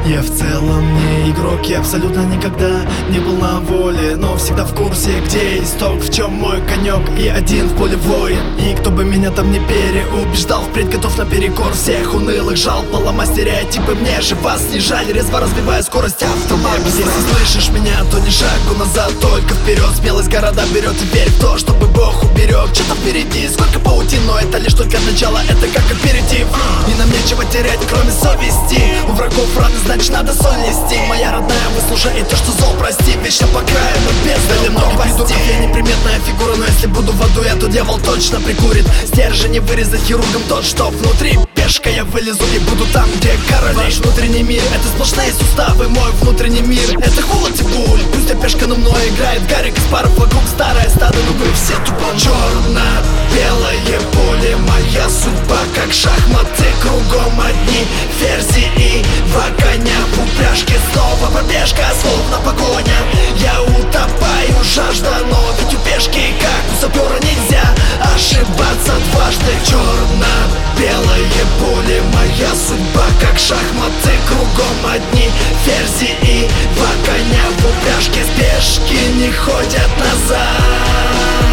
Я в целом не игрок, я абсолютно никогда не был на воле, но всегда в курсе, где исток, в чем мой конек. И один в поле воин, и кто бы меня там не переубеждал, впредь готов наперекор всех унылых жал. Поломать стереотипы, мне же вас не жаль, резво развивая скорость автомобиля. Если слышишь меня, то не шагу назад, только вперед. Смелость города берет, и верь в то, чтобы Бог уберег. Что-то впереди, сколько паутин, но это лишь только начало, это как аперитив. И нам нечего терять, кроме совести. У врагов раны, значит надо соль нести. Моя родная, выслушай то, что зол, прости. Вечно по краю, но без дали много придурков. Я неприметная фигура, но если буду в аду, я, то дьявол точно прикурит. Стержень не вырезать хирургом тот, что внутри. Пешка я вылезу и буду там, где короли. Ваш внутренний мир, это сплошные суставы. Мой внутренний мир, это холод и боль. Пусть я пешка, но мной играет Гарик Каспаров. Вокруг старое стадо, но вы все тупо. Черно-белое поле, моя судьба как шахматы. Кругом одни ферзи и два коня. В упряжке снова пробежка, словно погоня. Я утопаю, жажда, но ведь у пешки, как у сапера, нельзя ошибаться дважды. Черно-белое поле, моя судьба как шахматы. Кругом одни ферзи и два коня. В упряжке спешки не ходят назад.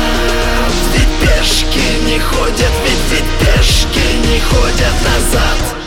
Ведь пешки не ходят, ведь пешки не ходят назад.